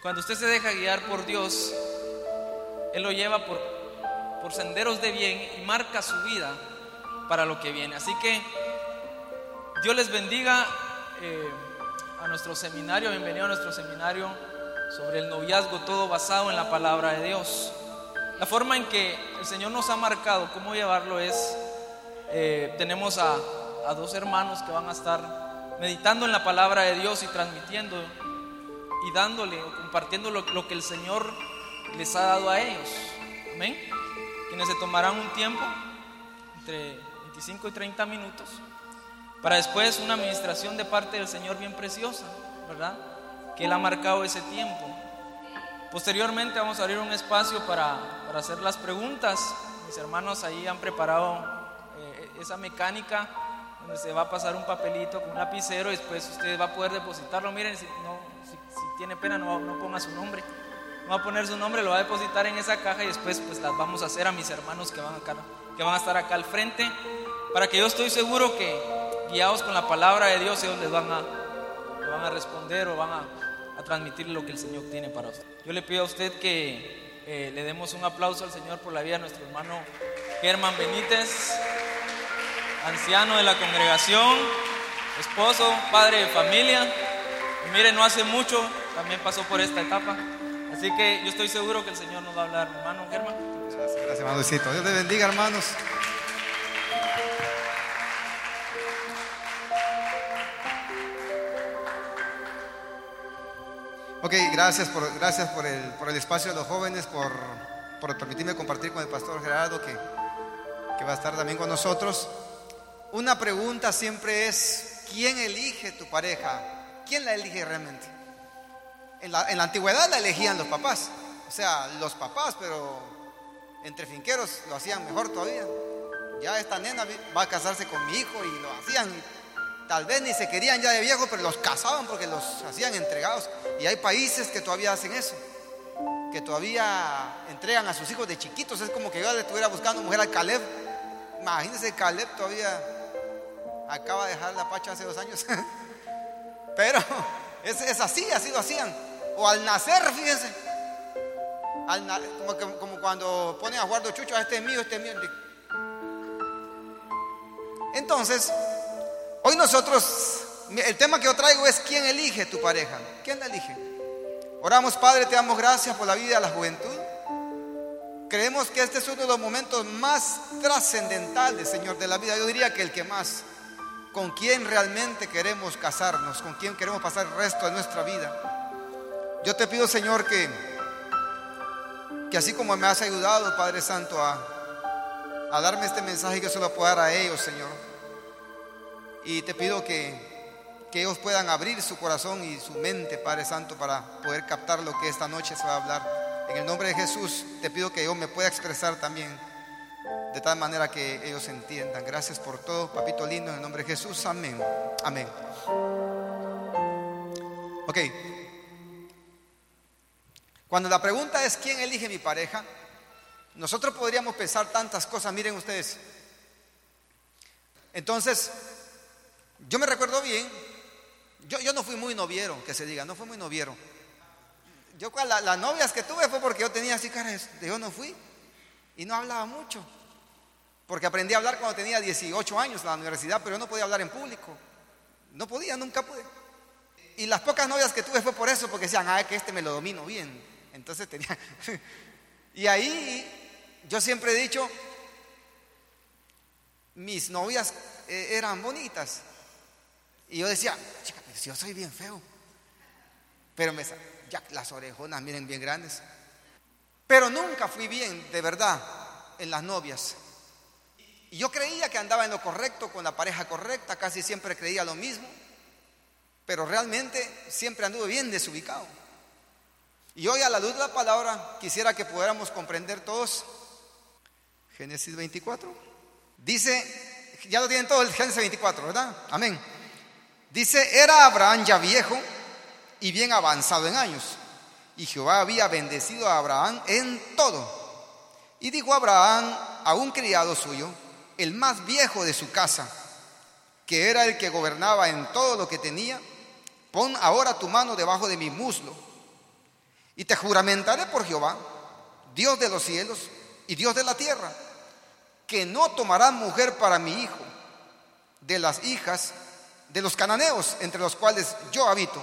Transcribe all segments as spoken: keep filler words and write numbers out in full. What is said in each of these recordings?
Cuando usted se deja guiar por Dios, Él lo lleva por, por senderos de bien y marca su vida para lo que viene. Así que Dios les bendiga eh, a nuestro seminario. Bienvenido a nuestro seminario sobre el noviazgo, todo basado en la palabra de Dios. La forma en que el Señor nos ha marcado cómo llevarlo es, eh, tenemos a, a dos hermanos que van a estar meditando en la palabra de Dios y transmitiendo y dándole o compartiendo lo, lo que el Señor les ha dado a ellos. Amén. Quienes se tomarán un tiempo entre veinticinco y treinta minutos para después una administración de parte del Señor bien preciosa, ¿verdad? Que Él ha marcado ese tiempo. Posteriormente vamos a abrir un espacio para, para hacer las preguntas. Mis hermanos ahí han preparado eh, esa mecánica donde se va a pasar un papelito con un lapicero y después usted va a poder depositarlo. Miren, si, no, si, si tiene pena no, no ponga su nombre, no va a poner su nombre, lo va a depositar en esa caja y después pues las vamos a hacer a mis hermanos que van, acá, que van a estar acá al frente, para que yo estoy seguro que guiados con la palabra de Dios ellos les van a, les van a responder o van a, a transmitir lo que el Señor tiene para usted. Yo le pido a usted que eh, le demos un aplauso al Señor por la vida de nuestro hermano Germán Benítez, anciano de la congregación, esposo, padre de familia. Y mire, no hace mucho también pasó por esta etapa. Así que yo estoy seguro que el Señor nos va a hablar. Hermano Germán. Gracias, gracias, hermano Luisito. Dios les bendiga, hermanos. Ok, gracias por, gracias por el, por el espacio de los jóvenes, por, por permitirme compartir con el pastor Gerardo, que, que va a estar también con nosotros. Una pregunta siempre es: ¿quién elige tu pareja? ¿Quién la elige realmente? En la, en la antigüedad la elegían los papás, o sea, los papás, pero entre finqueros lo hacían mejor todavía. Ya esta nena va a casarse con mi hijo y lo hacían. Tal vez ni se querían ya de viejo, pero los casaban porque los hacían entregados. Y hay países que todavía hacen eso, que todavía entregan a sus hijos de chiquitos. Es como que yo le estuviera buscando mujer al Caleb. Imagínense, Caleb todavía acaba de dejar la pacha hace dos años. Pero es, es así, así lo hacían. O al nacer, fíjense, al na- como, que- como cuando ponen a jugar dos chuchos: este es mío, este es mío. Entonces, hoy nosotros, el tema que yo traigo es: ¿quién elige tu pareja? ¿Quién la elige? Oramos. Padre, te damos gracias por la vida de la juventud. Creemos que este es uno de los momentos más trascendentales, Señor, de la vida. Yo diría que el que más. ¿Con quién realmente queremos casarnos? ¿Con quién queremos pasar el resto de nuestra vida? Yo te pido, Señor, que, que así como me has ayudado, Padre Santo, a, a darme este mensaje, que se lo pueda dar a ellos, Señor. Y te pido que, que ellos puedan abrir su corazón y su mente, Padre Santo, para poder captar lo que esta noche se va a hablar. En el nombre de Jesús te pido que yo me pueda expresar también de tal manera que ellos entiendan. Gracias por todo, papito lindo, en el nombre de Jesús. Amén. Amén. Ok. Cuando la pregunta es: ¿quién elige mi pareja? Nosotros podríamos pensar tantas cosas. Miren ustedes. Entonces, yo me recuerdo bien. Yo, yo no fui muy noviero, que se diga, no fui muy noviero. Yo con la, las novias que tuve fue porque yo tenía así cara de yo no fui. Y no hablaba mucho. Porque aprendí a hablar cuando tenía dieciocho años en la universidad, pero yo no podía hablar en público. No podía, nunca pude. Y las pocas novias que tuve fue por eso, porque decían: ah, que este me lo domino bien. Entonces tenía. Y ahí yo siempre he dicho: mis novias eh, eran bonitas. Y yo decía: chica, pues yo soy bien feo. Pero me, ya las orejonas, miren, bien grandes. Pero nunca fui bien, de verdad, en las novias. Y yo creía que andaba en lo correcto, con la pareja correcta, casi siempre creía lo mismo, pero realmente siempre anduve bien desubicado. Y hoy, a la luz de la palabra, quisiera que pudiéramos comprender todos Génesis veinticuatro. Dice, ya lo tienen todo el Génesis veinticuatro, ¿verdad? Amén. Dice: era Abraham ya viejo y bien avanzado en años, y Jehová había bendecido a Abraham en todo. Y dijo Abraham a un criado suyo, el más viejo de su casa, que era el que gobernaba en todo lo que tenía: pon ahora tu mano debajo de mi muslo. Y te juramentaré por Jehová, Dios de los cielos y Dios de la tierra, que no tomarás mujer para mi hijo de las hijas de los cananeos entre los cuales yo habito,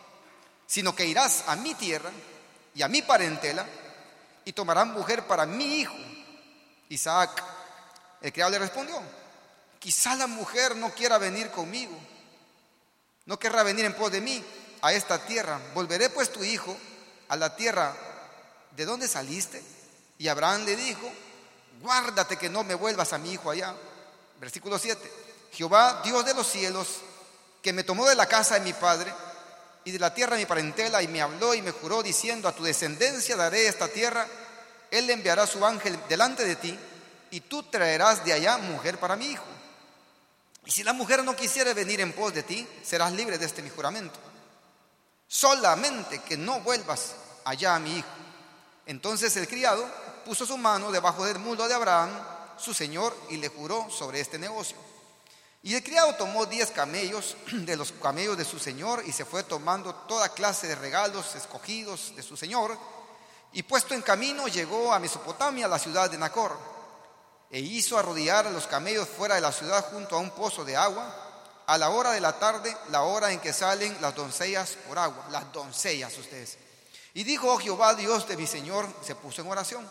sino que irás a mi tierra y a mi parentela y tomarás mujer para mi hijo Isaac. El criado le respondió: quizá la mujer no quiera venir conmigo, no querrá venir en pos de mí a esta tierra. Volveré pues tu hijo a la tierra de donde saliste. Y Abraham le dijo: guárdate que no me vuelvas a mi hijo allá. Versículo siete. Jehová, Dios de los cielos, que me tomó de la casa de mi padre y de la tierra de mi parentela, y me habló y me juró diciendo: a tu descendencia daré esta tierra. Él le enviará su ángel delante de ti, y tú traerás de allá mujer para mi hijo. Y si la mujer no quisiere venir en pos de ti, serás libre de este mi juramento. Solamente que no vuelvas allá a mi hijo. Entonces el criado puso su mano debajo del muslo de Abraham, su señor, y le juró sobre este negocio. Y el criado tomó diez camellos de los camellos de su señor, y se fue tomando toda clase de regalos escogidos de su señor, y puesto en camino llegó a Mesopotamia, la ciudad de Nacor, e hizo arrodillar a los camellos fuera de la ciudad junto a un pozo de agua, a la hora de la tarde, la hora en que salen las doncellas por agua. Las doncellas, ustedes. Y dijo: oh Jehová, Dios de mi señor, se puso en oración: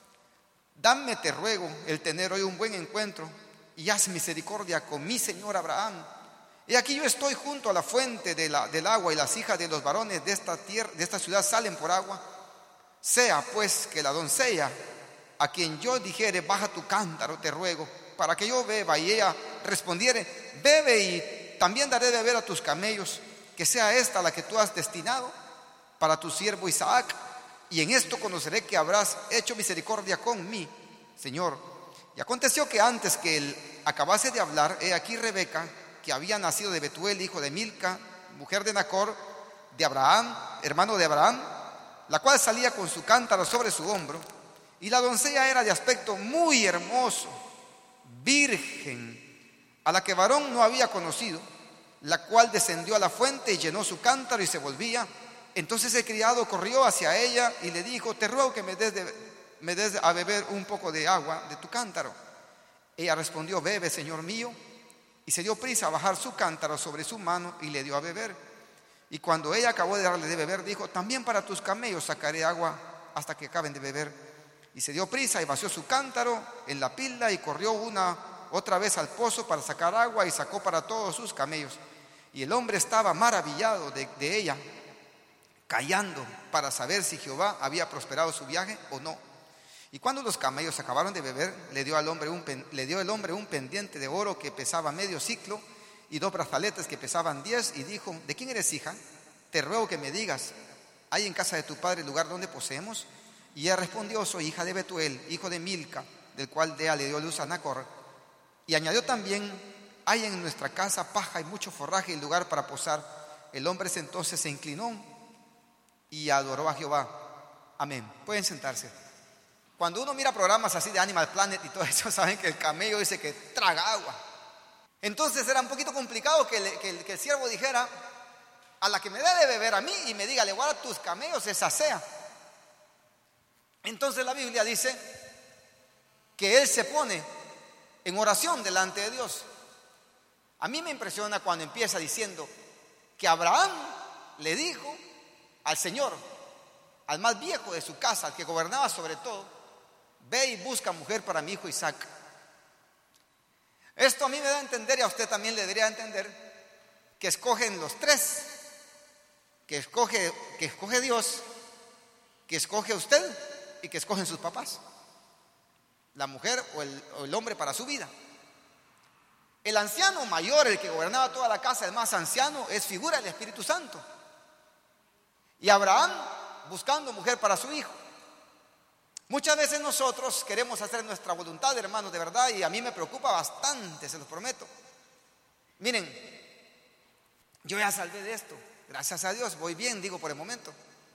dame, te ruego, el tener hoy un buen encuentro, y haz misericordia con mi señor Abraham. Y aquí yo estoy junto a la fuente de la, del agua, y las hijas de los varones de esta tierra, de esta ciudad, salen por agua. Sea pues que la doncella a quien yo dijere: baja tu cántaro, te ruego, para que yo beba, y ella respondiere: bebe, y también daré de beber a tus camellos, que sea esta la que tú has destinado para tu siervo Isaac, y en esto conoceré que habrás hecho misericordia con mí, Señor. Y aconteció que antes que él acabase de hablar, he aquí Rebeca, que había nacido de Betuel, hijo de Milca, mujer de Nacor, de Abraham, hermano de Abraham, la cual salía con su cántaro sobre su hombro, y la doncella era de aspecto muy hermoso, virgen, a la que varón no había conocido, la cual descendió a la fuente y llenó su cántaro y se volvía. Entonces el criado corrió hacia ella y le dijo: te ruego que me des, de, me des a beber un poco de agua de tu cántaro. Ella respondió: bebe, señor mío. Y se dio prisa a bajar su cántaro sobre su mano y le dio a beber. Y cuando ella acabó de darle de beber, dijo: también para tus camellos sacaré agua hasta que acaben de beber. Y se dio prisa y vació su cántaro en la pila y corrió una otra vez al pozo para sacar agua, y sacó para todos sus camellos. Y el hombre estaba maravillado de, de ella, callando para saber si Jehová había prosperado su viaje o no. Y cuando los camellos acabaron de beber, le dio al hombre un, le dio el hombre un pendiente de oro que pesaba medio ciclo, y dos brazaletes que pesaban diez, y dijo: ¿de quién eres hija? Te ruego que me digas: ¿hay en casa de tu padre lugar donde poseemos? Y ella respondió: soy hija de Betuel, hijo de Milca, del cual Dea le dio luz a Nacor. Y añadió también: hay en nuestra casa paja y mucho forraje y lugar para posar. El hombre entonces se inclinó y adoró a Jehová. Amén. Pueden sentarse. Cuando uno mira programas así de Animal Planet y todo eso, saben que el camello dice que traga agua. Entonces era un poquito complicado que, le, que, el, que el siervo dijera: a la que me dé de beber a mí y me diga: le guarda tus camellos, esa sea. Entonces la Biblia dice que él se pone en oración delante de Dios. A mí me impresiona cuando empieza diciendo que Abraham le dijo al Señor, al más viejo de su casa, al que gobernaba sobre todo: ve y busca mujer para mi hijo Isaac. Esto a mí me da a entender, y a usted también le debería entender, que escogen los tres, que escoge, que escoge Dios, que escoge usted y que escogen sus papás, la mujer o el, o el hombre para su vida. El anciano mayor, el que gobernaba toda la casa, el más anciano, es figura del Espíritu Santo. Y Abraham buscando mujer para su hijo. Muchas veces nosotros queremos hacer nuestra voluntad, hermanos, de verdad, y a mí me preocupa bastante, se los prometo. Miren, yo ya salvé de esto, gracias a Dios, voy bien, digo por el momento.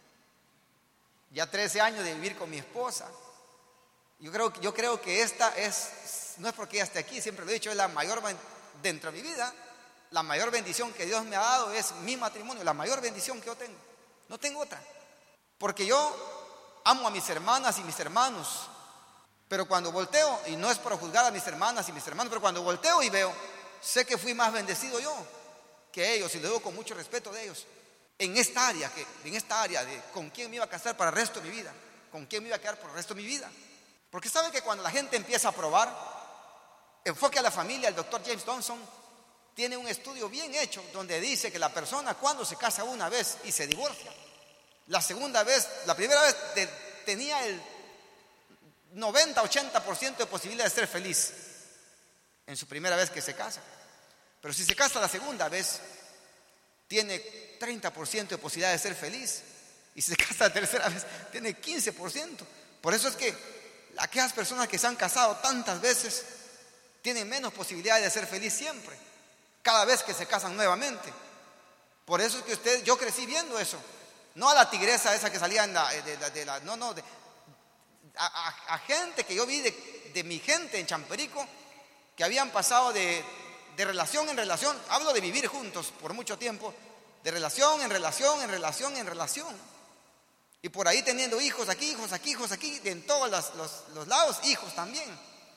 Ya trece años de vivir con mi esposa. Yo creo, yo creo que esta es, no es porque ella esté aquí, siempre lo he dicho, es la mayor, dentro de mi vida, la mayor bendición que Dios me ha dado es mi matrimonio, la mayor bendición que yo tengo. No tengo otra. porque yo amo a mis hermanas y mis hermanos, pero cuando volteo, y no es para juzgar a mis hermanas y mis hermanos, pero cuando volteo y veo, sé que fui más bendecido yo que ellos, y lo digo con mucho respeto de ellos, en esta área, que, en esta área de con quién me iba a casar para el resto de mi vida, con quién me iba a quedar por el resto de mi vida. Porque sabe que cuando la gente empieza a probar, Enfoque a la Familia, el doctor James Dobson tiene un estudio bien hecho donde dice que la persona cuando se casa una vez y se divorcia, la segunda vez, la primera vez te, tenía el noventa, ochenta por ciento de posibilidad de ser feliz en su primera vez que se casa. Pero si se casa la segunda vez, tiene treinta por ciento de posibilidad de ser feliz. Y si se casa la tercera vez, tiene quince por ciento. Por eso es que aquellas personas que se han casado tantas veces tienen menos posibilidades de ser feliz siempre, cada vez que se casan nuevamente. Por eso es que usted, yo crecí viendo eso. No a la tigresa esa que salía en la, de, de, de la no, no, de, a, a, a gente que yo vi de, de mi gente en Champerico, que habían pasado de, de relación en relación, hablo de vivir juntos por mucho tiempo, de relación en relación, en relación, en relación. Y por ahí teniendo hijos aquí, hijos aquí, hijos aquí, en todos los, los, los lados, hijos también.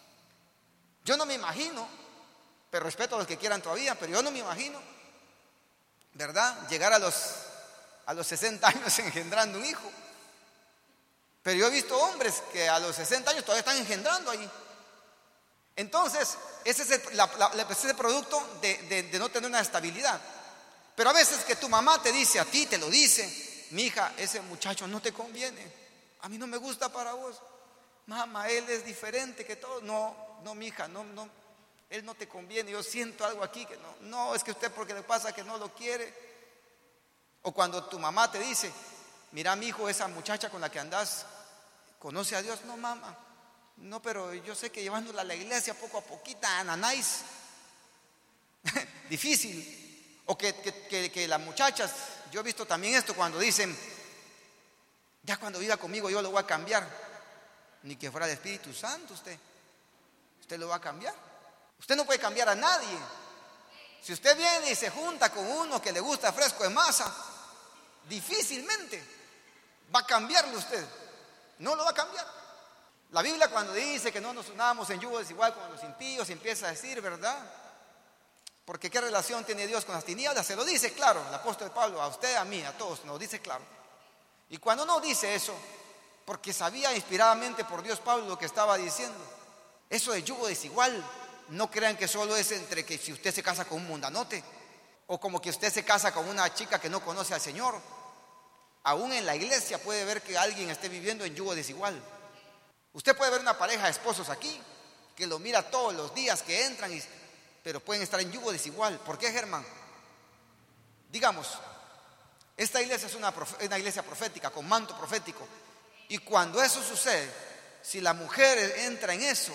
Yo no me imagino, pero respeto a los que quieran todavía, pero yo no me imagino, ¿verdad?, llegar a los, a los sesenta años engendrando un hijo. Pero yo he visto hombres que a los sesenta años todavía están engendrando ahí. Entonces, ese es el, la, la, ese es el producto de, de, de no tener una estabilidad. Pero a veces que tu mamá te dice, a ti te lo dice, mi hija, ese muchacho no te conviene, a mí no me gusta para vos. Mamá, él es diferente que todos. No, no, mi hija, no, no, él no te conviene, yo siento algo aquí que no, no, es que usted porque le pasa que no lo quiere. O cuando tu mamá te dice, mira mi hijo, esa muchacha con la que andas, ¿conoce a Dios? No, mamá, no, pero yo sé que llevándola a la iglesia poco a poquito, ananáis, difícil. O que, que, que, que las muchachas, yo he visto también esto cuando dicen, ya cuando viva conmigo yo lo voy a cambiar. Ni que fuera el Espíritu Santo usted, usted lo va a cambiar. Usted no puede cambiar a nadie. Si usted viene y se junta con uno que le gusta fresco de masa, difícilmente va a cambiarlo usted. No lo va a cambiar. La Biblia cuando dice que no nos unamos en yugo desigual con los impíos, empieza a decir, ¿verdad? Porque ¿qué relación tiene Dios con las tinieblas? Se lo dice claro el apóstol Pablo, a usted, a mí, a todos, nos dice claro. Y cuando no dice eso, porque sabía inspiradamente por Dios Pablo lo que estaba diciendo, eso de yugo desigual, no crean que solo es entre que si usted se casa con un mundanote, o como que usted se casa con una chica que no conoce al Señor. Aún en la iglesia puede ver que alguien esté viviendo en yugo desigual. Usted puede ver una pareja de esposos aquí, que lo mira todos los días que entran, y, pero pueden estar en yugo desigual. ¿Por qué, Germán? Digamos, esta iglesia es una, una iglesia profética, con manto profético. Y cuando eso sucede, si la mujer entra en eso,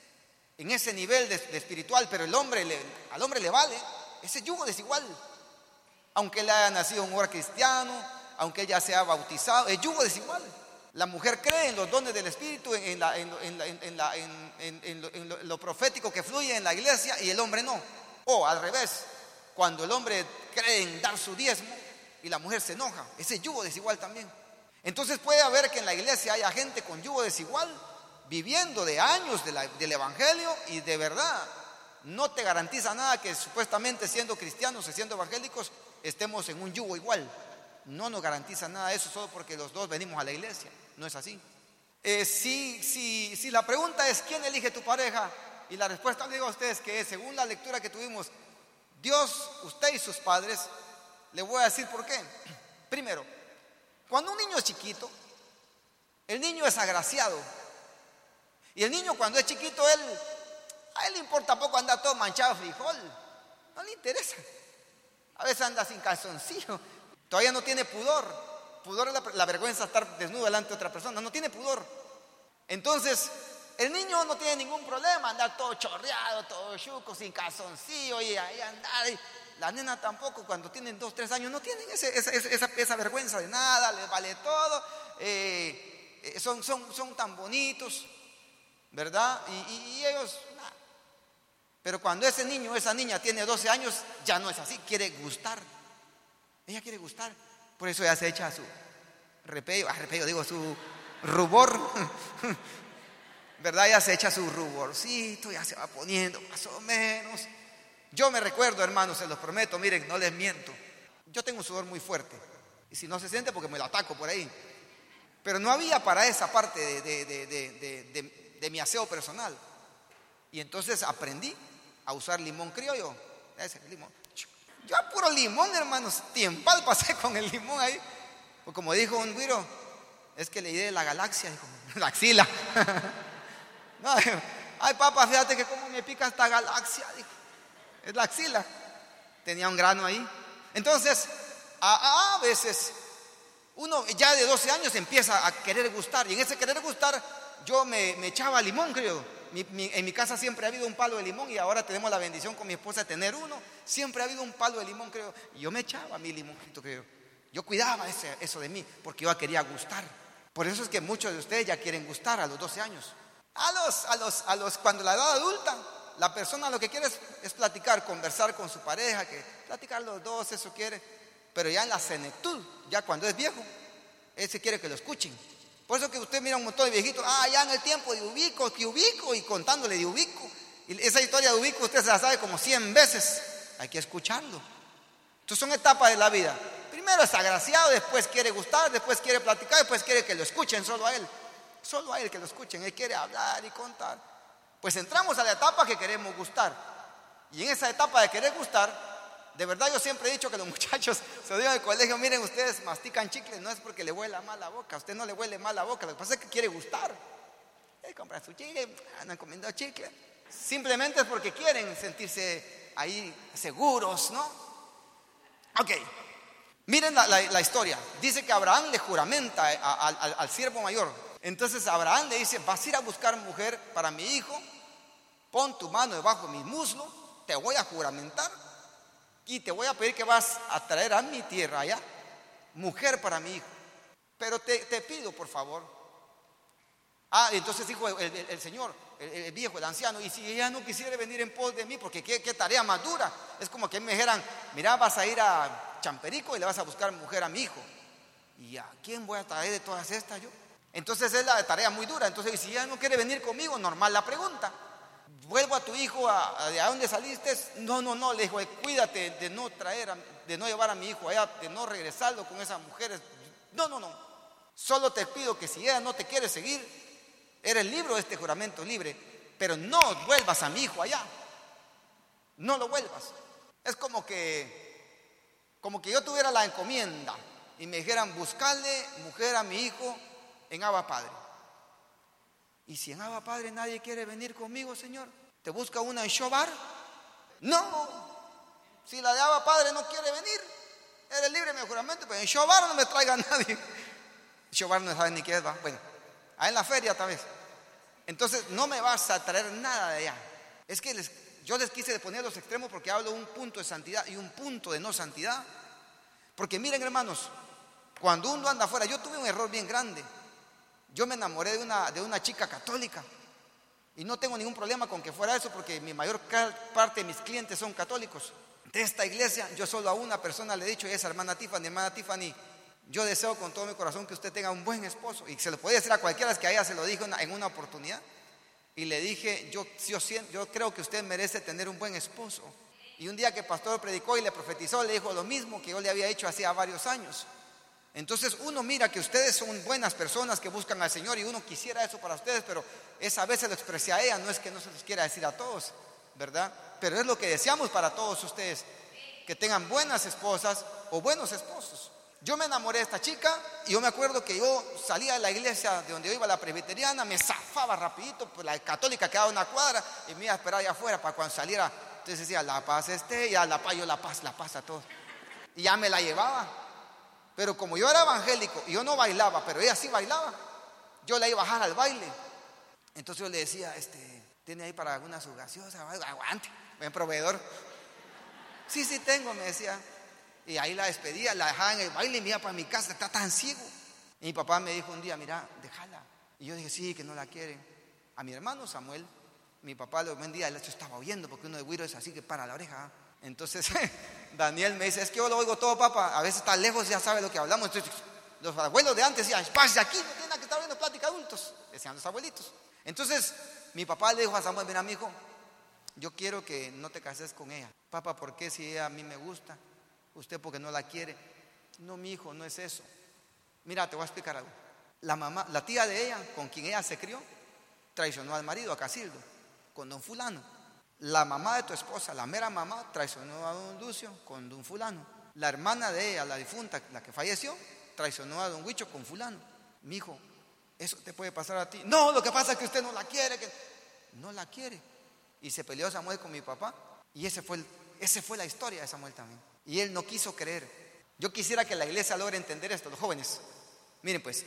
en ese nivel de, de espiritual, pero el hombre le, al hombre le vale, ese yugo desigual. Aunque él haya nacido en un hogar cristiano, aunque ella sea bautizado, el yugo desigual. La mujer cree en los dones del Espíritu, en, en, la, en, en, en, la, en, en, en, lo, en, lo, en lo profético que fluye en la iglesia, y el hombre no. O al revés, cuando el hombre cree en dar su diezmo y la mujer se enoja, ese yugo desigual también. Entonces puede haber que en la iglesia haya gente con yugo desigual, viviendo de años de la, del evangelio, y de verdad no te garantiza nada que supuestamente siendo cristianos y siendo evangélicos estemos en un yugo igual. No nos garantiza nada eso solo porque los dos venimos a la iglesia. No es así. Eh, si, si, si la pregunta es ¿quién elige tu pareja? Y la respuesta le digo a ustedes que es, según la lectura que tuvimos, Dios, usted y sus padres. Le voy a decir por qué. Primero, cuando un niño es chiquito, el niño es agraciado. Y el niño cuando es chiquito, él, a él le importa poco andar todo manchado de frijol. No le interesa. A veces anda sin calzoncillo. Todavía no tiene pudor. Pudor es la, la vergüenza de estar desnudo delante de otra persona. No tiene pudor. Entonces, el niño no tiene ningún problema andar todo chorreado, todo chuco, sin calzoncillo y ahí andar. Y la nena tampoco, cuando tienen dos, tres años, no tienen ese, esa, esa, esa vergüenza de nada, les vale todo. Eh, son, son, son tan bonitos, ¿verdad? Y, y, y ellos, nah. Pero cuando ese niño o esa niña tiene doce años, ya no es así, quiere gustar. Ella quiere gustar, por eso ella se echa a su repello, ah, repello, digo, su rubor, ¿verdad? Ya se echa su ruborcito, ya se va poniendo más o menos. Yo me recuerdo, hermanos, se los prometo, miren, no les miento. Yo tengo un sudor muy fuerte. Y si no se siente, porque me lo ataco por ahí. Pero no había para esa parte de, de, de, de, de, de, de mi aseo personal. Y entonces aprendí a usar limón criollo. Ese limón. Yo a puro limón, hermanos, tiempal pasé con el limón ahí. O como dijo un güiro, es que le di de la galaxia, dijo, la axila. No, ay, papá, fíjate que cómo me pica esta galaxia, dijo. Es la axila. Tenía un grano ahí. Entonces, a, a veces, uno ya de doce años empieza a querer gustar. Y en ese querer gustar, yo me, me echaba limón, creo. Mi, mi, en mi casa siempre ha habido un palo de limón. Y ahora tenemos la bendición con mi esposa de tener uno. Siempre ha habido un palo de limón, creo. Y yo me echaba mi limoncito, creo. Yo cuidaba ese, eso de mí, porque yo quería gustar. Por eso es que muchos de ustedes ya quieren gustar a los doce años. A los, a los, a los, cuando la edad adulta, la persona lo que quiere es, es platicar, conversar con su pareja, que platicar los dos, eso quiere. Pero ya en la senectud, ya cuando es viejo, él se quiere que lo escuchen. Por eso que usted mira un montón de viejitos, ah, ya en el tiempo de Ubico, que Ubico, y contándole de Ubico. Y esa historia de Ubico usted se la sabe como cien veces. Hay que escucharlo. Entonces son etapas de la vida. Primero es agraciado, después quiere gustar, después quiere platicar, después quiere que lo escuchen solo a él. Solo a él que lo escuchen, él quiere hablar y contar. Pues entramos a la etapa que queremos gustar. Y en esa etapa de querer gustar, de verdad yo siempre he dicho que los muchachos, se lo digo en el colegio, miren, ustedes mastican chicle, no es porque le huela mal la boca, a usted no le huele mal la boca, lo que pasa es que quiere gustar. Él compra su chicle, andan comiendo chicle. Simplemente es porque quieren sentirse ahí seguros, ¿no? Ok, miren la, la, la historia. Dice que Abraham le juramenta a, a, a, al siervo mayor. Entonces Abraham le dice, vas a ir a buscar mujer para mi hijo, pon tu mano debajo de mi muslo, te voy a juramentar y te voy a pedir que vas a traer a mi tierra allá mujer para mi hijo. Pero te, te pido, por favor. Ah, entonces dijo el, el, el señor, el, el viejo, el anciano, y si ella no quisiera venir en pos de mí, porque qué, qué tarea más dura. Es como que me dijeran, mira, vas a ir a Champerico y le vas a buscar mujer a mi hijo. ¿Y a quién voy a traer de todas estas yo? Entonces es la tarea muy dura. Entonces, si ella no quiere venir conmigo, normal la pregunta. Vuelvo a tu hijo, a, a, ¿de dónde saliste? No, no, no, le dijo, cuídate de no traer, a, de no llevar a mi hijo allá, de no regresarlo con esas mujeres. No, no, no. Solo te pido que si ella no te quiere seguir, eres libre de este juramento, libre, pero no vuelvas a mi hijo allá. No lo vuelvas. Es como que, como que yo tuviera la encomienda y me dijeran, buscarle mujer a mi hijo en Abba Padre. Y si en Abba Padre nadie quiere venir conmigo, Señor, ¿te busca una en Shobar? No. Si la de Abba Padre no quiere venir, eres libre de mi juramento, pero en Shobar no me traiga a nadie. Shobar no sabe ni qué es, va. Bueno, ahí en la feria tal vez. Entonces no me vas a traer nada de allá. Es que les, yo les quise poner los extremos porque hablo de un punto de santidad y un punto de no santidad. Porque miren, hermanos, cuando uno anda afuera, yo tuve un error bien grande. Yo me enamoré de una, de una chica católica y no tengo ningún problema con que fuera eso porque mi mayor parte de mis clientes son católicos. De esta iglesia yo solo a una persona le he dicho, y esa hermana Tiffany, hermana Tiffany, yo deseo con todo mi corazón que usted tenga un buen esposo. Y se lo podía decir a cualquiera, es que a ella se lo dijo en una oportunidad. Y le dije, yo, yo, yo creo que usted merece tener un buen esposo. Y un día que el pastor predicó y le profetizó, le dijo lo mismo que yo le había hecho hacía varios años. Entonces uno mira que ustedes son buenas personas que buscan al Señor y uno quisiera eso para ustedes, pero esa vez se lo expresé a ella, no es que no se los quiera decir a todos, ¿verdad? Pero es lo que deseamos para todos ustedes, que tengan buenas esposas o buenos esposos. Yo me enamoré de esta chica y yo me acuerdo que yo salía de la iglesia de donde yo iba, la presbiteriana, me zafaba rapidito, pues la católica quedaba una cuadra y me iba a esperar allá afuera para cuando saliera. Entonces decía, la paz esté, ya la paz, yo la paz, la paz a todos. Y ya me la llevaba. Pero como yo era evangélico y yo no bailaba, pero ella sí bailaba, yo la iba a bajar al baile. Entonces yo le decía, este, ¿tiene ahí para alguna su gaseosa? Aguante, buen proveedor. Sí, sí tengo, me decía. Y ahí la despedía, la dejaba en el baile y me iba para mi casa, está tan ciego. Y mi papá me dijo un día, mira, déjala. Y yo dije, sí, que no la quieren. A mi hermano Samuel, mi papá lo un día, él estaba oyendo, porque uno de güiro es así que para la oreja. Entonces Daniel me dice, es que yo lo oigo todo, papá, a veces está lejos, ya sabe lo que hablamos. Entonces los abuelos de antes decían, pase aquí, no tienen que estar viendo plática adultos, decían los abuelitos. Entonces mi papá le dijo a Samuel, mira, mijo, yo quiero que no te cases con ella. Papá, ¿por qué? Si ella a mí me gusta, usted porque no la quiere. No, mi hijo, no es eso. Mira, te voy a explicar algo. La mamá, la tía de ella, con quien ella se crió, traicionó al marido, a Casildo, con don fulano. La mamá de tu esposa, la mera mamá, traicionó a don Lucio con don fulano. La hermana de ella, la difunta, la que falleció, traicionó a don Huicho con fulano. Mi hijo, eso te puede pasar a ti. No, lo que pasa es que usted no la quiere, que no la quiere. Y se peleó Samuel con mi papá. Y ese fue, el, ese fue la historia de Samuel también. Y él no quiso creer. Yo quisiera que la iglesia logre entender esto, los jóvenes. Miren pues,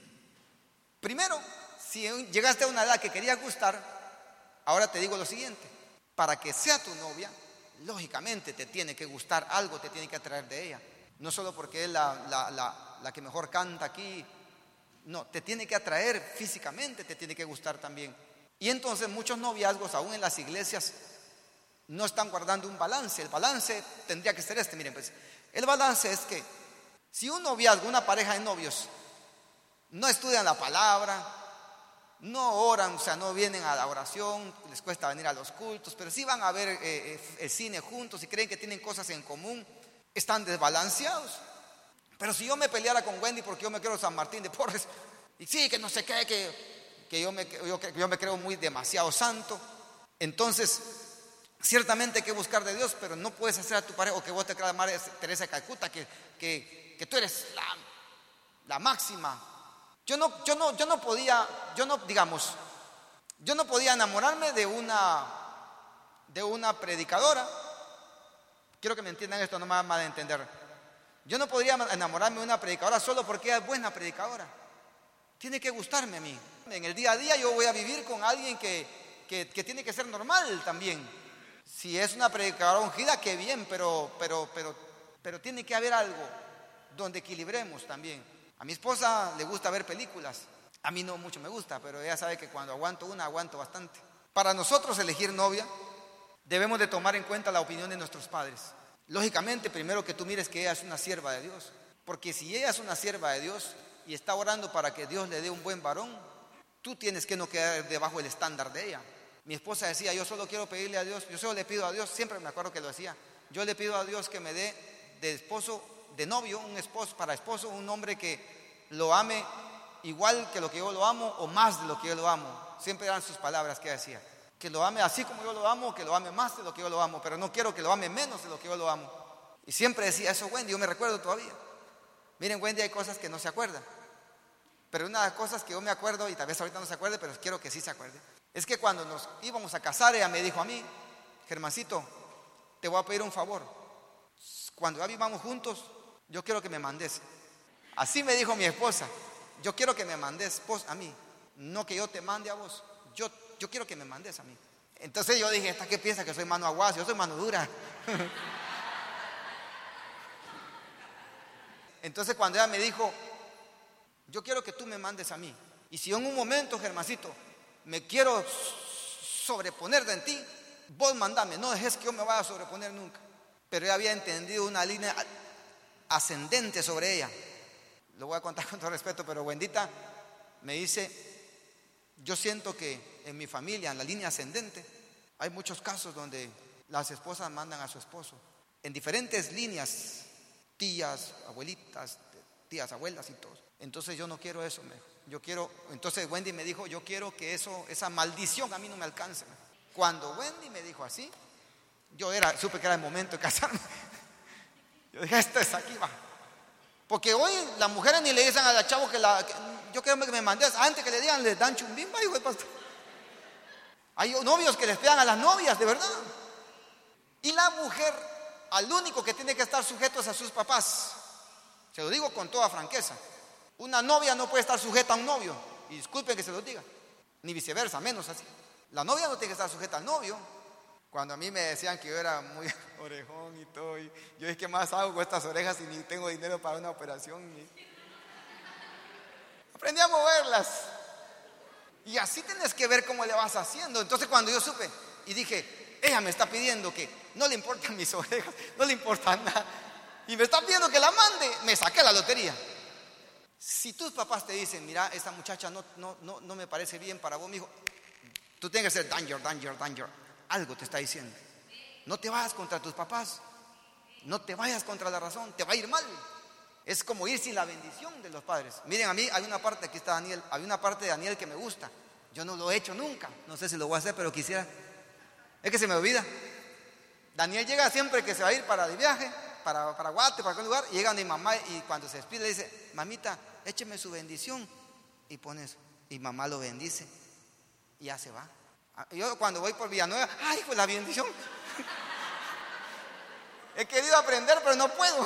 primero, si llegaste a una edad que querías gustar, ahora te digo lo siguiente. Para que sea tu novia, lógicamente te tiene que gustar algo, te tiene que atraer de ella. No solo porque es la, la, la, la que mejor canta aquí. No, te tiene que atraer físicamente, te tiene que gustar también. Y entonces muchos noviazgos, aún en las iglesias, no están guardando un balance. El balance tendría que ser este, miren pues. El balance es que si un noviazgo, una pareja de novios, no estudian la palabra, no oran, o sea, no vienen a la oración, les cuesta venir a los cultos, pero sí van a ver eh, eh, el cine juntos y creen que tienen cosas en común, están desbalanceados. Pero si yo me peleara con Wendy porque yo me creo San Martín de Porres, y sí, que no sé qué, que, que, yo me, yo, que yo me creo muy demasiado santo, entonces ciertamente hay que buscar de Dios, pero no puedes hacer a tu pareja, o que vos te creas Madre Teresa de Calcuta, que, que, que tú eres la, la máxima. Yo no, yo no, yo no podía, yo no, digamos, yo no podía enamorarme de una, de una predicadora. Quiero que me entiendan esto, no me van a entender. Yo no podría enamorarme de una predicadora solo porque ella es buena predicadora. Tiene que gustarme a mí. En el día a día yo voy a vivir con alguien que, que, que tiene que ser normal también. Si es una predicadora ungida, qué bien, pero, pero, pero, pero tiene que haber algo donde equilibremos también. A mi esposa le gusta ver películas. A mí no mucho me gusta, pero ella sabe que cuando aguanto una, aguanto bastante. Para nosotros elegir novia, debemos de tomar en cuenta la opinión de nuestros padres. Lógicamente, primero que tú mires que ella es una sierva de Dios. Porque si ella es una sierva de Dios y está orando para que Dios le dé un buen varón, tú tienes que no quedar debajo del estándar de ella. Mi esposa decía, yo solo quiero pedirle a Dios, yo solo le pido a Dios, siempre me acuerdo que lo decía, yo le pido a Dios que me dé de esposo, de novio, un esposo para esposo, un hombre que lo ame igual que lo que yo lo amo o más de lo que yo lo amo. Siempre eran sus palabras que decía, que lo ame así como yo lo amo, que lo ame más de lo que yo lo amo, pero no quiero que lo ame menos de lo que yo lo amo. Y siempre decía eso Wendy, yo me recuerdo todavía. Miren, Wendy, hay cosas que no se acuerdan, pero una de las cosas que yo me acuerdo, y tal vez ahorita no se acuerde, pero quiero que sí se acuerde, es que cuando nos íbamos a casar, ella me dijo a mí, Germancito, te voy a pedir un favor, cuando ya vivamos juntos, yo quiero que me mandes. Así me dijo mi esposa, yo quiero que me mandes vos a mí, no que yo te mande a vos, yo, yo quiero que me mandes a mí. Entonces yo dije, ¿esta qué piensa? Que soy mano aguada, yo soy mano dura. Entonces cuando ella me dijo, yo quiero que tú me mandes a mí, y si en un momento, Germancito, me quiero sobreponer de en ti, vos mandame, no dejes que yo me vaya a sobreponer nunca. Pero ella había entendido una línea ascendente sobre ella. Lo voy a contar con todo respeto, pero Wendita me dice, yo siento que en mi familia, en la línea ascendente, hay muchos casos donde las esposas mandan a su esposo, en diferentes líneas, tías, abuelitas, tías, abuelas y todos. Entonces yo no quiero eso, me dijo. Yo quiero, entonces Wendy me dijo, yo quiero que eso, esa maldición a mí no me alcance. Cuando Wendy me dijo así, yo era, supe que era el momento de casarme. Yo dije, esto es aquí, va. Porque hoy las mujeres ni le dicen a la chavo que la, que, yo quiero que me mandes, antes que le digan, les dan chumbimba, hijo de pastor. Hay novios que les pegan a las novias, de verdad. Y la mujer, al único que tiene que estar sujeto es a sus papás. Se lo digo con toda franqueza. Una novia no puede estar sujeta a un novio, y disculpen que se lo diga, ni viceversa, menos así. La novia no tiene que estar sujeta al novio. Cuando a mí me decían que yo era muy orejón y todo, y yo dije, ¿qué más hago con estas orejas si ni tengo dinero para una operación? Y aprendí a moverlas. Y así tienes que ver cómo le vas haciendo. Entonces cuando yo supe y dije, ella me está pidiendo que no le importan mis orejas, no le importa nada, y me está pidiendo que la mande, me saqué la lotería. Si tus papás te dicen, mira, esta muchacha no, no, no, no me parece bien para vos, mijo, tú tienes que ser danger, danger, danger. Algo te está diciendo. No te vayas contra tus papás. No te vayas contra la razón, te va a ir mal. Es como ir sin la bendición de los padres. Miren, a mí hay una parte, aquí está Daniel, hay una parte de Daniel que me gusta. Yo no lo he hecho nunca. No sé si lo voy a hacer, pero quisiera. Es que se me olvida. Daniel llega siempre que se va a ir para de viaje, para, para Guate, para algún lugar, y llega mi mamá y cuando se despide le dice, mamita, écheme su bendición. Y pone eso. Y mamá lo bendice. Y ya se va. Yo cuando voy por Villanueva, ay, pues la bendición. He querido aprender, pero no puedo.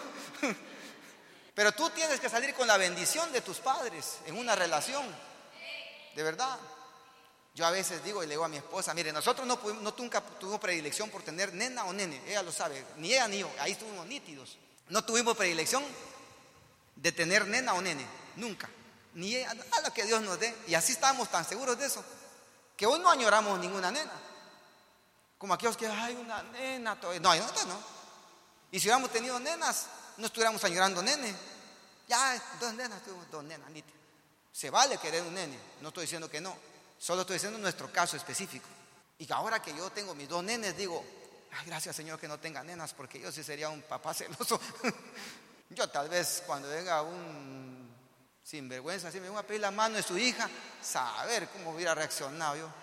Pero tú tienes que salir con la bendición de tus padres en una relación. De verdad. Yo a veces digo y le digo a mi esposa, mire, nosotros no, pudimos, no nunca tuvimos predilección por tener nena o nene. Ella lo sabe. Ni ella ni yo. Ahí estuvimos nítidos. No tuvimos predilección de tener nena o nene. Nunca. Ni ella, a lo que Dios nos dé. Y así estábamos tan seguros de eso, que hoy no añoramos ninguna nena. Como aquellos que hay una nena todavía. No, no, no. Y si hubiéramos tenido nenas, no estuviéramos añorando nene. Ya, dos nenas, dos nenas, nítidas. Se vale querer un nene. No estoy diciendo que no. Solo estoy diciendo nuestro caso específico. Y ahora que yo tengo mis dos nenes, digo, ay, gracias Señor que no tenga nenas, porque yo sí sería un papá celoso. Yo tal vez cuando venga un sinvergüenza, así me voy a pedir la mano de su hija, saber cómo hubiera reaccionado yo.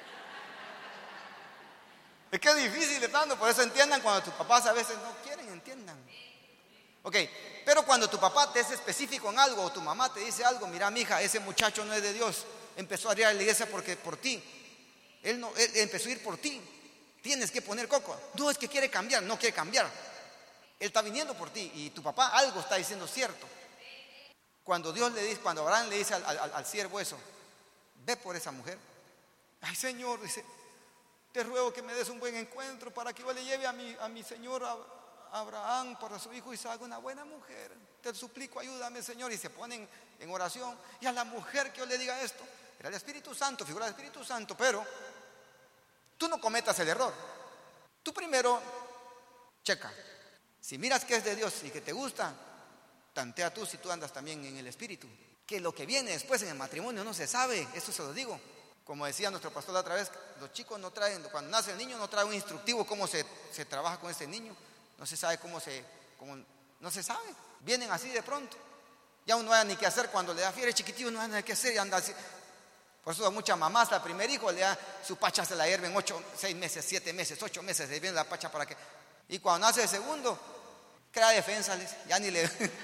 Es que es difícil estando, por eso entiendan cuando tus papás a veces no quieren, entiendan. Ok, pero cuando tu papá te es específico en algo o tu mamá te dice algo, mira mija, ese muchacho no es de Dios, empezó a ir a la iglesia porque por ti, él, no, él empezó a ir por ti, tienes que poner coco. No, es que quiere cambiar, no quiere cambiar, él está viniendo por ti y tu papá algo está diciendo cierto. Cuando Dios le dice, cuando Abraham le dice al, al, al siervo eso, ve por esa mujer. Ay Señor, dice, te ruego que me des un buen encuentro para que yo le lleve a mi, a mi señor Abraham para su hijo Isaac una buena mujer. Te suplico, ayúdame Señor. Y se ponen en oración. Y a la mujer que yo le diga esto, era el Espíritu Santo, figura del Espíritu Santo. Pero tú no cometas el error. Tú primero checa. Si miras que es de Dios y que te gusta, tantea tú si tú andas también en el Espíritu. Que lo que viene después en el matrimonio no se sabe. Eso se lo digo. Como decía nuestro pastor la otra vez, los chicos no traen, cuando nace el niño no trae un instructivo cómo se, se trabaja con ese niño. No se sabe cómo se, cómo, no se sabe. Vienen así de pronto. Ya uno no hay ni qué hacer cuando le da fiebre chiquitito, no hay nada que hacer y anda así. Por eso a muchas mamás, al primer hijo le da su pacha, se la hierven ocho, seis meses, siete meses, ocho meses, le viene la pacha para que. Y cuando nace el segundo, crea defensa, ya ni le, le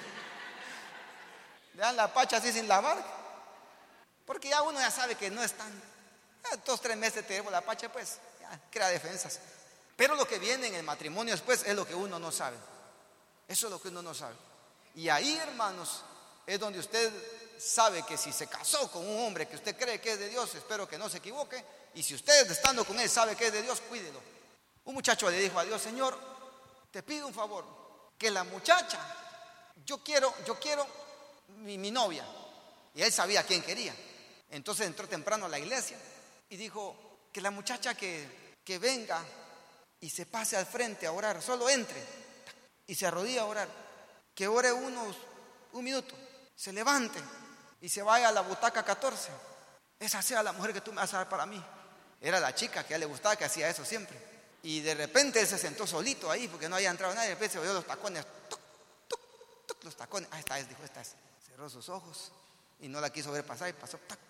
dan la pacha así sin lavar. Porque ya uno ya sabe que no es tan, dos, tres meses te llevo la pacha, pues ya crea defensas. Pero lo que viene en el matrimonio después es lo que uno no sabe. Eso es lo que uno no sabe. Y ahí, hermanos, es donde usted sabe que si se casó con un hombre que usted cree que es de Dios, espero que no se equivoque. Y si usted estando con él sabe que es de Dios, cuídelo. Un muchacho le dijo a Dios, Señor, te pido un favor, que la muchacha, yo quiero, yo quiero mi, mi novia. Y él sabía quién quería. Entonces entró temprano a la iglesia y dijo que la muchacha que, que venga y se pase al frente a orar, solo entre y se arrodilla a orar, que ore unos un minuto, se levante y se vaya a la butaca catorce. Esa sea la mujer que tú me vas a dar para mí. Era la chica que a él le gustaba, que hacía eso siempre. Y de repente él se sentó solito ahí porque no había entrado nadie. De repente se oyó los tacones, tuc, tuc, tuc, los tacones. Ah, esta es, dijo, esta es. Cerró sus ojos y no la quiso ver pasar y pasó, tac.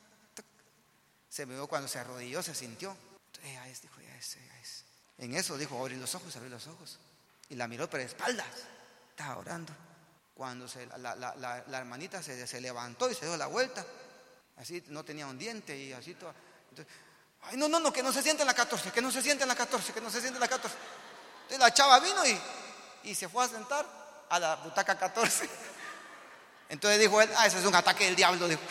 Se me vio cuando se arrodilló, se sintió. Ella es, dijo, ya es, ya es. En eso dijo, abrí los ojos, abrí los ojos. Y la miró, pero de espaldas. Estaba orando. Cuando se, la, la, la, la hermanita se, se levantó y se dio la vuelta. Así no tenía un diente y así todo. Entonces, ay, no, no, no, que no se siente en la catorce, que no se siente en la catorce, que no se siente en la catorce. Entonces la chava vino y, y se fue a sentar a la butaca catorce. Entonces dijo él, ah, ese es un ataque del diablo. Dijo.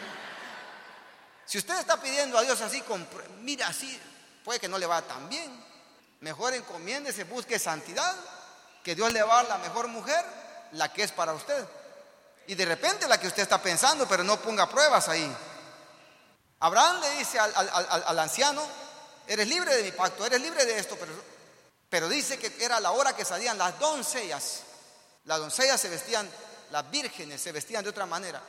Si usted está pidiendo a Dios así, mira así, puede que no le vaya tan bien. Mejor encomiéndese, busque santidad, que Dios le va a dar la mejor mujer, la que es para usted. Y de repente la que usted está pensando, pero no ponga pruebas ahí. Abraham le dice al, al, al, al anciano, eres libre de mi pacto, eres libre de esto, pero, pero dice que era la hora que salían las doncellas. Las doncellas se vestían las vírgenes se vestían de otra manera,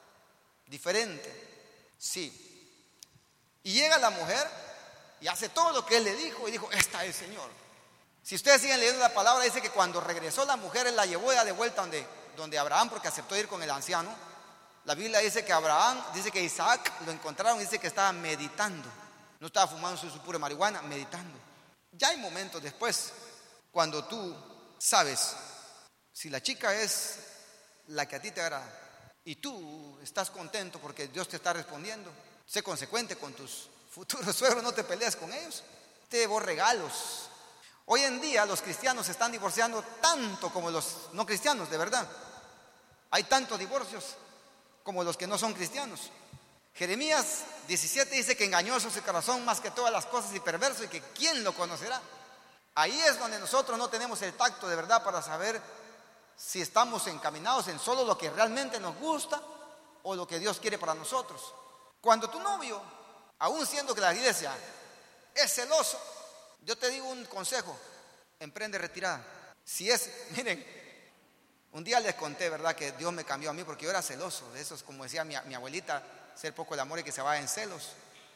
diferente, sí. Y llega la mujer y hace todo lo que él le dijo y dijo, esta es el Señor. Si ustedes siguen leyendo la palabra, dice que cuando regresó la mujer, él la llevó ya de vuelta donde, donde Abraham, porque aceptó ir con el anciano. La Biblia dice que Abraham, dice que Isaac lo encontraron, dice que estaba meditando. No estaba fumando su, su pura marihuana, meditando. Ya hay momentos después, cuando tú sabes si la chica es la que a ti te agrada y tú estás contento porque Dios te está respondiendo, sé consecuente con tus futuros suegros, no te peleas con ellos, te debo regalos. Hoy en día los cristianos se están divorciando tanto como los no cristianos, de verdad. Hay tantos divorcios como los que no son cristianos. Jeremías diecisiete dice que engañoso es el corazón más que todas las cosas y perverso, y que ¿quién lo conocerá? Ahí es donde nosotros no tenemos el tacto de verdad para saber si estamos encaminados en solo lo que realmente nos gusta o lo que Dios quiere para nosotros. Cuando tu novio, aún siendo que la iglesia es celoso, yo te digo un consejo: emprende retirada. Si es, miren, un día les conté, ¿verdad?, que Dios me cambió a mí porque yo era celoso. De esos, como decía mi, mi abuelita, ser poco el amor y que se vaya en celos.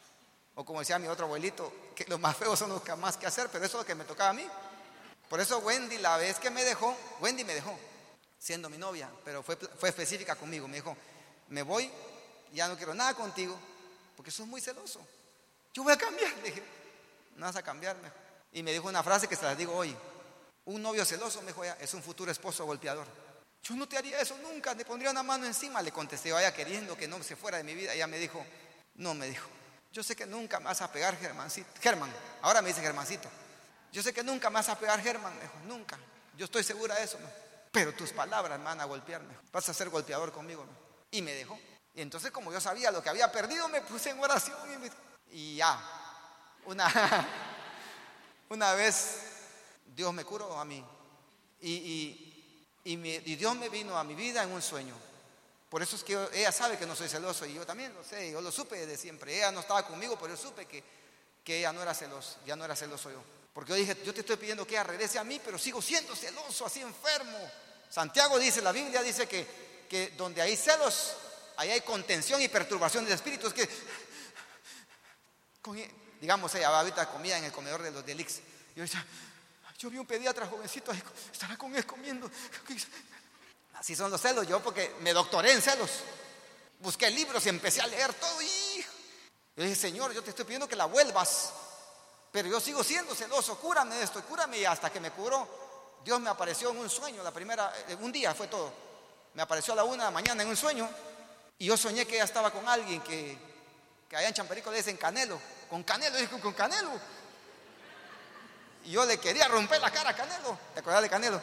O como decía mi otro abuelito, que los más feos son los que más que hacer, pero eso es lo que me tocaba a mí. Por eso Wendy, la vez que me dejó, Wendy me dejó, siendo mi novia, pero fue, fue específica conmigo. Me dijo, me voy, ya no quiero nada contigo, porque sos muy celoso. Yo voy a cambiar. Le dije, no vas a cambiarme. Y me dijo una frase que se las digo hoy: un novio celoso, me dijo ella, es un futuro esposo golpeador. Yo no te haría eso nunca, le pondría una mano encima. Le contesté, vaya, queriendo que no se fuera de mi vida. Ella me dijo, no, me dijo, yo sé que nunca me vas a pegar, Germancito. Germán, ahora me dice Germancito. Yo sé que nunca me vas a pegar, Germán. Me dijo, nunca. Yo estoy segura de eso, ¿no? Pero tus palabras me van a golpearme. Vas a ser golpeador conmigo, ¿no? Y me dejó. Y entonces, como yo sabía lo que había perdido, me puse en oración y, me... y ya. Una, una vez Dios me curó a mí. Y, y, y, me, y Dios me vino a mi vida en un sueño. Por eso es que yo, ella sabe que no soy celoso, y yo también lo sé, yo lo supe desde siempre. Ella no estaba conmigo, pero yo supe que, que ella no era celoso, ya no era celoso yo. Porque yo dije, yo te estoy pidiendo que ella regrese a mí, pero sigo siendo celoso, así enfermo. Santiago dice, la Biblia dice que, que donde hay celos, ahí hay contención y perturbación del espíritu. Es que, con, digamos, ella ahorita comía en el comedor de los Delix. Yo decía, yo vi un pediatra jovencito, estará con él comiendo. Así son los celos. Yo, porque me doctoré en celos, busqué libros y empecé a leer todo. Y yo dije, Señor, yo te estoy pidiendo que la vuelvas, pero yo sigo siendo celoso, cúrame de esto, cúrame. Y hasta que me curó, Dios me apareció en un sueño. La primera, un día fue todo. Me apareció a la una de la mañana en un sueño, y yo soñé que ella estaba con alguien que, que allá en Champerico le dicen Canelo. Con Canelo, dijo, con Canelo. Y yo le quería romper la cara a Canelo. ¿Te acuerdas de Canelo?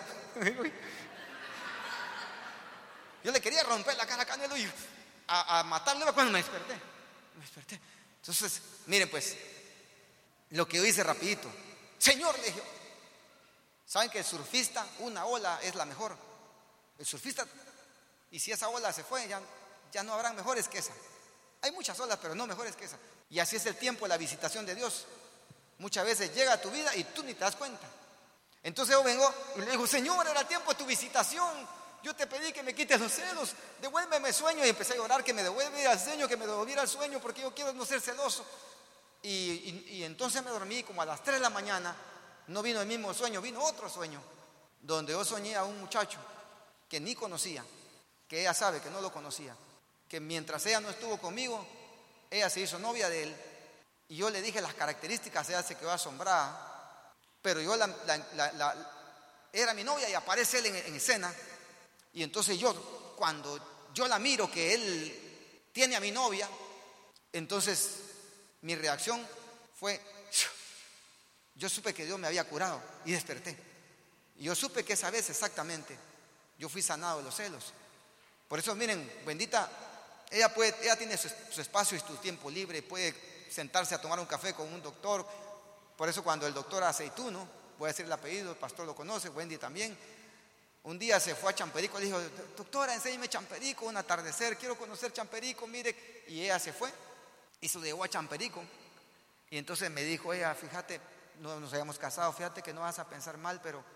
Yo le quería romper la cara a Canelo y a, a matarle cuando me desperté. Me desperté. Entonces, miren pues, lo que yo hice rapidito. Señor, le dije, ¿saben que el surfista, una ola es la mejor? El surfista, y si esa ola se fue, ya, ya no habrán mejores que esa. Hay muchas olas, pero no mejores que esa. Y así es el tiempo de la visitación de Dios. Muchas veces llega a tu vida y tú ni te das cuenta. Entonces yo vengo y le digo, Señor, era el tiempo de tu visitación. Yo te pedí que me quites los celos, devuélveme el sueño. Y empecé a llorar que me devuelva el sueño, que me devolviera el sueño, porque yo quiero no ser celoso. Y, y, y entonces me dormí como a las tres de la mañana. No vino el mismo sueño, vino otro sueño, donde yo soñé a un muchacho que ni conocía, que ella sabe que no lo conocía, que mientras ella no estuvo conmigo, ella se hizo novia de él. Y yo le dije las características, ella se quedó asombrada. Pero yo la, la, la, la, era mi novia y aparece él en, en escena. Y entonces yo, cuando yo la miro que él tiene a mi novia, entonces mi reacción fue, yo supe que Dios me había curado y desperté. Y yo supe que esa vez exactamente yo fui sanado de los celos. Por eso miren, bendita, ella, puede, ella tiene su, su espacio y su tiempo libre, puede sentarse a tomar un café con un doctor. Por eso cuando el doctor Aceituno, voy a decir el apellido, el pastor lo conoce, Wendy también, un día se fue a Champerico, le dijo, doctora, enséñeme Champerico, un atardecer, quiero conocer Champerico, mire. Y ella se fue y se lo llevó a Champerico. Y entonces me dijo ella, fíjate, no nos habíamos casado, fíjate que no vas a pensar mal, pero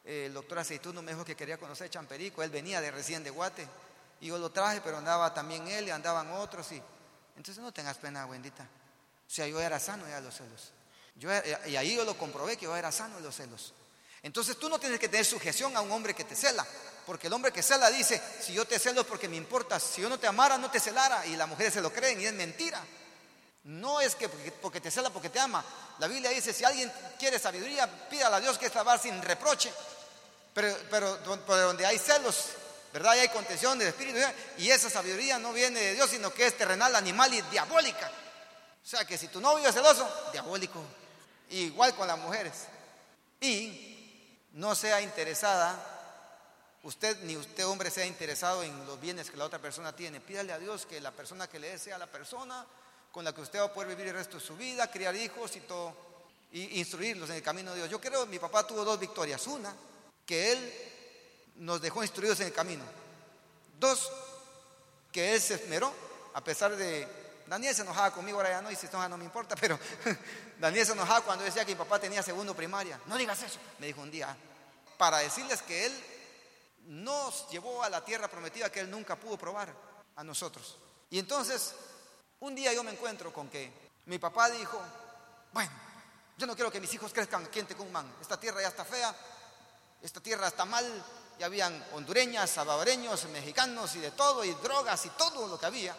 eh, el doctor Aceituno me dijo que quería conocer Champerico. Él venía de recién de Guate y yo lo traje, pero andaba también él y andaban otros. Y entonces no tengas pena, bendita. O sea, yo era sano ya de los celos. Yo, y ahí yo lo comprobé que yo era sano de los celos. Entonces tú no tienes que tener sujeción a un hombre que te cela, porque el hombre que cela dice: si yo te celo es porque me importas, si yo no te amara no te celara. Y las mujeres se lo creen y es mentira. No es que porque, porque te cela porque te ama. La Biblia dice: si alguien quiere sabiduría, pídala a Dios, que es trabajar sin reproche. Pero, pero, pero donde hay celos, ¿verdad? Y hay contención del espíritu, y esa sabiduría no viene de Dios, sino que es terrenal, animal y diabólica. O sea que si tu novio es celoso, diabólico. Igual con las mujeres. Y no sea interesada, usted ni usted hombre sea interesado en los bienes que la otra persona tiene. Pídale a Dios que la persona que le dé sea la persona con la que usted va a poder vivir el resto de su vida, criar hijos y todo, y instruirlos en el camino de Dios. Yo creo que mi papá tuvo dos victorias. Una, que él nos dejó instruidos en el camino. Dos, que él se esmeró, a pesar de... Daniel se enojaba conmigo, ahora ya no, y si no, no me importa, pero Daniel se enojaba cuando decía que mi papá tenía segundo primaria. No digas eso, me dijo un día, para decirles que él nos llevó a la tierra prometida que él nunca pudo probar a nosotros. Y entonces, un día yo me encuentro con que mi papá dijo: bueno, yo no quiero que mis hijos crezcan aquí en Tecumán, esta tierra ya está fea, esta tierra está mal, ya habían hondureñas, salvadoreños, mexicanos y de todo, y drogas y todo lo que había.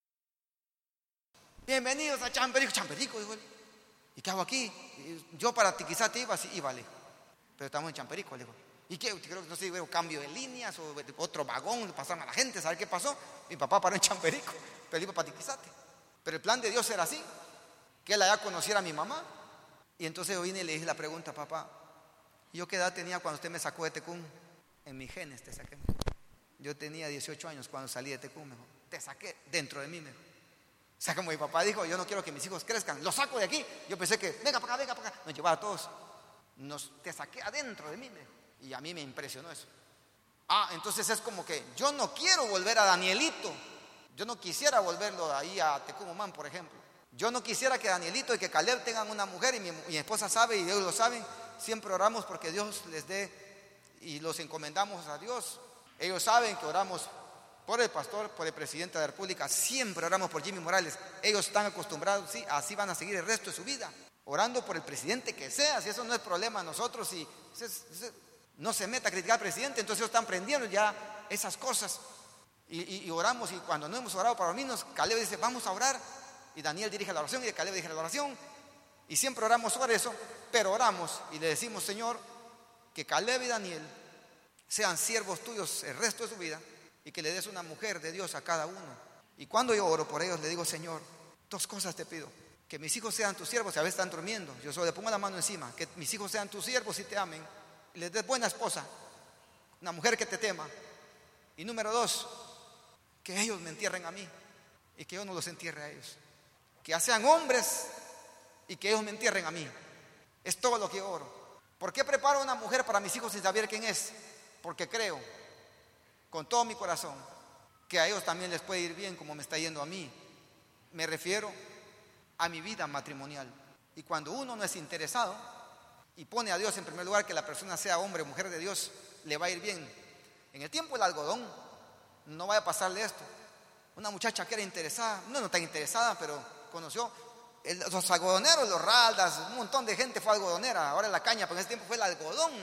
Bienvenidos a Champerico. Champerico, dijo él. ¿Y qué hago aquí? Y yo para ti quizá te iba así, iba, le dijo. Pero estamos en Champerico, le dijo. ¿Y qué? Creo que no sé, hubo cambio de líneas o otro vagón, pasaron a la gente, ¿sabe qué pasó? Mi papá paró en Champerico, pero iba para Tiquizate. Pero el plan de Dios era así, que él allá conociera a mi mamá. Y entonces yo vine y le dije la pregunta: papá, ¿yo qué edad tenía cuando usted me sacó de Tecún? En mis genes te saqué. Yo tenía dieciocho años cuando salí de Tecún, me dijo. Te saqué dentro de mí, me dijo. O sea, como mi papá dijo: yo no quiero que mis hijos crezcan, los saco de aquí. Yo pensé que, venga para acá, venga para acá. Nos llevaba a todos. Nos, te saqué adentro de mí, me dijo. Y a mí me impresionó eso. Ah, entonces es como que yo no quiero volver a Danielito. Yo no quisiera volverlo ahí a Tecumán, por ejemplo. Yo no quisiera que Danielito y que Caleb tengan una mujer, y mi, mi esposa sabe y ellos lo saben. Siempre oramos porque Dios les dé, y los encomendamos a Dios. Ellos saben que oramos por el pastor, por el presidente de la República. Siempre oramos por Jimmy Morales. Ellos están acostumbrados, sí, así van a seguir el resto de su vida, orando por el presidente que sea. Si eso no es problema a nosotros, si, si, si no se meta a criticar al presidente, entonces ellos están aprendiendo ya esas cosas. Y, y, y oramos, y cuando no hemos orado para los niños, Caleb dice: vamos a orar, y Daniel dirige la oración, y Caleb dirige la oración, y siempre oramos sobre eso. Pero oramos y le decimos: Señor, que Caleb y Daniel sean siervos tuyos el resto de su vida, y que le des una mujer de Dios a cada uno. Y cuando yo oro por ellos, le digo: Señor, dos cosas te pido: que mis hijos sean tus siervos, y a veces están durmiendo, yo solo le pongo la mano encima, que mis hijos sean tus siervos y te amen, y les des buena esposa, una mujer que te tema. Y número dos, que ellos me entierren a mí y que yo no los entierre a ellos, que sean hombres y que ellos me entierren a mí. Es todo lo que yo oro. ¿Por qué preparo una mujer para mis hijos sin saber quién es? Porque creo con todo mi corazón que a ellos también les puede ir bien como me está yendo a mí. Me refiero a mi vida matrimonial. Y cuando uno no es interesado y pone a Dios en primer lugar, que la persona sea hombre o mujer de Dios, le va a ir bien. En el tiempo del algodón no vaya a pasarle esto. Una muchacha que era interesada, no, no tan interesada, pero conoció el, los algodoneros, los raldas, un montón de gente fue algodonera. Ahora la caña, pero en ese tiempo fue el algodón.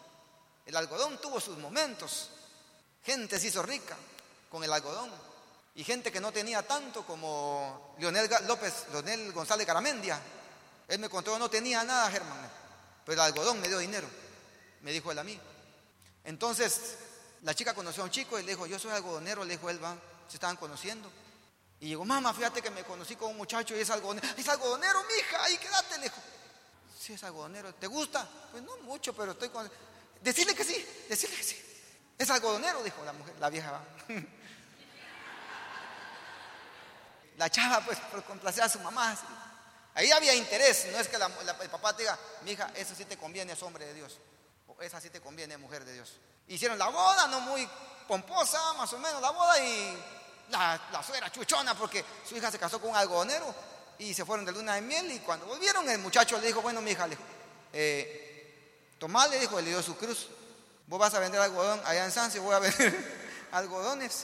El algodón tuvo sus momentos. Gente se hizo rica con el algodón, y gente que no tenía tanto, como Leonel López, Leonel González Garamendia. Él me contó: no tenía nada, Germán, pero el algodón me dio dinero, me dijo él a mí. Entonces la chica conoció a un chico y le dijo: yo soy algodonero, le dijo él, va, se estaban conociendo. Y digo: mamá, fíjate que me conocí con un muchacho y es algodonero. Es algodonero, mija, ahí quédate, le dijo. Sí, es algodonero. ¿Te gusta? Pues no mucho, pero estoy con... Decirle que sí, decirle que sí. Es algodonero, dijo la mujer, la vieja, va. La chava, pues, por complacer a su mamá, ¿sí? Ahí había interés. No es que la, la, el papá te diga: mi hija, eso sí te conviene, es hombre de Dios, o esa sí te conviene, mujer de Dios. Hicieron la boda, no muy pomposa, más o menos la boda, y la, la suegra chuchona porque su hija se casó con un algodonero, y se fueron de luna de miel. Y cuando volvieron, el muchacho le dijo: bueno, mi hija, le dijo, eh, Tomás, le dijo, le dio su cruz, Vos vas a vender algodón allá en Sancio, voy a vender algodones.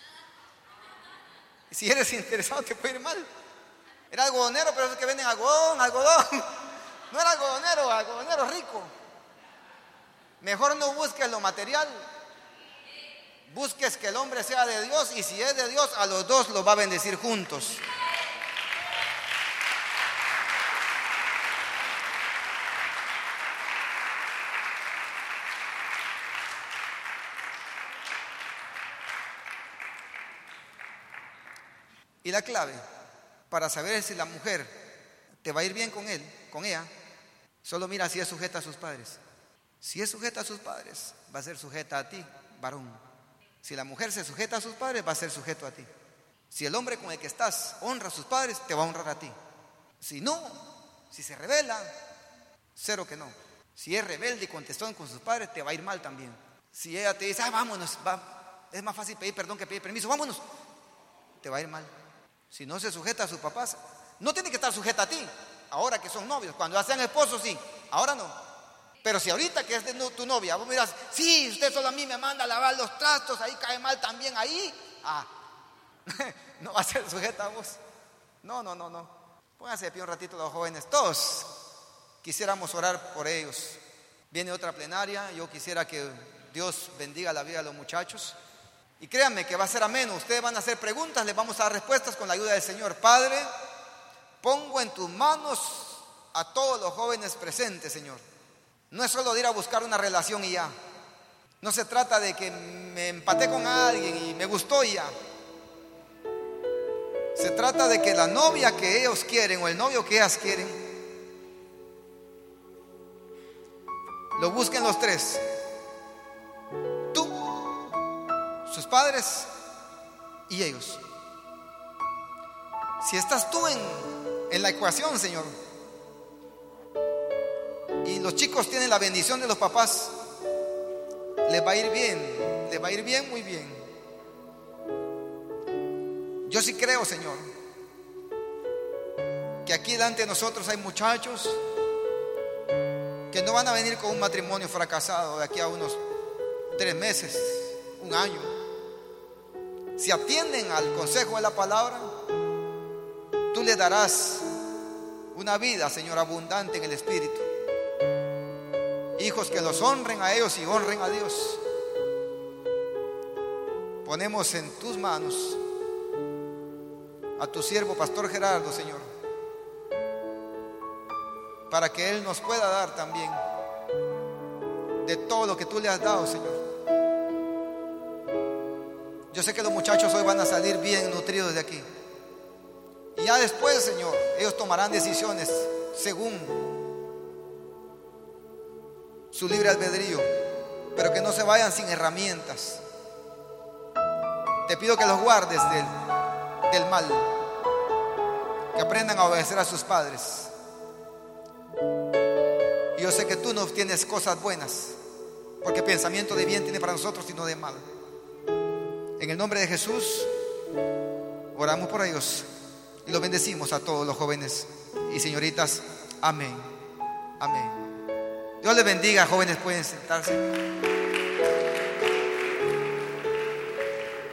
Y si eres interesado te puede ir mal. Era algodonero, pero esos que venden algodón, algodón. No era algodonero, algodonero rico. Mejor no busques lo material. Busques que el hombre sea de Dios, y si es de Dios, a los dos los va a bendecir juntos. Y la clave para saber si la mujer te va a ir bien con él, con ella, solo mira si es sujeta a sus padres. Si es sujeta a sus padres, va a ser sujeta a ti, varón. Si la mujer se sujeta a sus padres, va a ser sujeto a ti. Si el hombre con el que estás honra a sus padres, te va a honrar a ti. Si no, si se rebela, cero que no. Si es rebelde y contestón con sus padres, te va a ir mal también. Si ella te dice, ah, vámonos, va, es más fácil pedir perdón que pedir permiso, vámonos, te va a ir mal. Si no se sujeta a sus papás, no tiene que estar sujeta a ti. Ahora que son novios, cuando ya sean esposos, sí. Ahora no. Pero si ahorita que es de tu novia, vos miras, sí, usted solo a mí me manda a lavar los trastos, ahí cae mal también, ahí. Ah, no va a ser sujeta a vos. No, no, no, no. Pónganse de pie un ratito los jóvenes. Todos quisiéramos orar por ellos. Viene otra plenaria, yo quisiera que Dios bendiga la vida de los muchachos. Y créanme que va a ser ameno. Ustedes van a hacer preguntas, les vamos a dar respuestas con la ayuda del Señor. Padre, pongo en tus manos a todos los jóvenes presentes, Señor. No es solo de ir a buscar una relación y ya. No se trata de que me empaté con alguien y me gustó y ya. Se trata de que la novia que ellos quieren o el novio que ellas quieren, lo busquen los tres. Tú, sus padres y ellos. Si estás tú en, en la ecuación, Señor, y los chicos tienen la bendición de los papás, les va a ir bien, les va a ir bien, muy bien. Yo sí creo, Señor, que aquí delante de nosotros hay muchachos que no van a venir con un matrimonio fracasado de aquí a unos tres meses, un año. Si atienden al consejo de la palabra, tú les darás una vida, Señor, abundante en el Espíritu. Hijos que los honren a ellos y honren a Dios. Ponemos en tus manos a tu siervo Pastor Gerardo, Señor, para que Él nos pueda dar también de todo lo que tú le has dado, Señor. Yo sé que los muchachos hoy van a salir bien nutridos de aquí. Y ya después, Señor, ellos tomarán decisiones según su libre albedrío, pero que no se vayan sin herramientas. Te pido que los guardes del, del mal, que aprendan a obedecer a sus padres. Y yo sé que tú nos tienes cosas buenas, porque pensamiento de bien tiene para nosotros y no de mal. En el nombre de Jesús oramos por ellos y los bendecimos a todos los jóvenes y señoritas. Amén. Amén. Dios les bendiga, jóvenes, pueden sentarse.